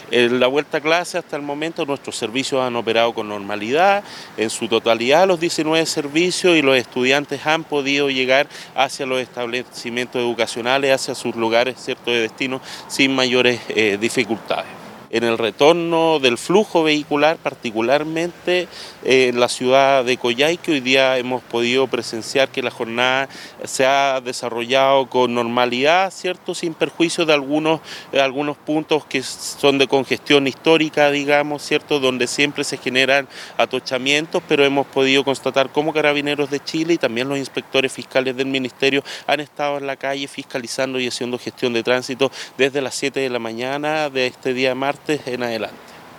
En la vuelta a clase hasta el momento nuestros servicios han operado con normalidad, en su totalidad los 19 servicios, y los estudiantes han podido llegar hacia los establecimientos educacionales, hacia sus lugares, ¿cierto?, de destino sin mayores dificultades. En el retorno del flujo vehicular, particularmente en la ciudad de Coyhaique, hoy día hemos podido presenciar que la jornada se ha desarrollado con normalidad, ¿cierto?, sin perjuicio de algunos puntos que son de congestión histórica, digamos, ¿cierto?, donde siempre se generan atochamientos, pero hemos podido constatar cómo Carabineros de Chile y también los inspectores fiscales del Ministerio han estado en la calle fiscalizando y haciendo gestión de tránsito desde las 7 de la mañana de este día martes en adelante.